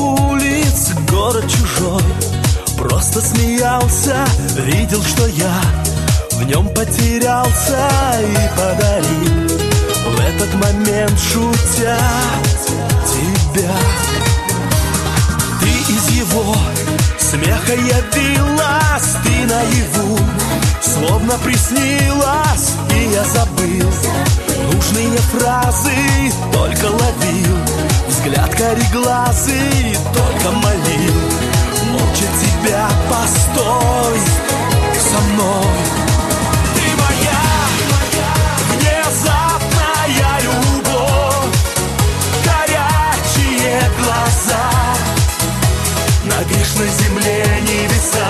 улиц, город чужой. Просто смеялся, видел, что я в нем потерялся и подарил в этот момент, шутя, тебя. Ты из его смеха явилась, ты наяву, словно приснилась, и я забыл нужные фразы, только ловил взгляд кореглазый, только молил молча тебя: постой со мной. Ты моя внезапная любовь, горячие глаза, на грешной земле небеса.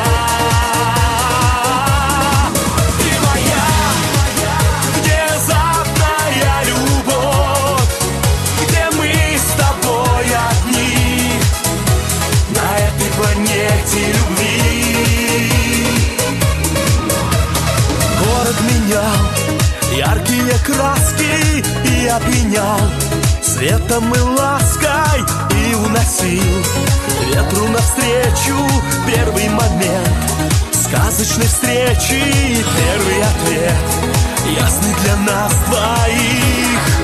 Город менял яркие краски и опьянял светом и лаской, и уносил ветру навстречу первый момент сказочной встречи, первый ответ ясный для нас двоих.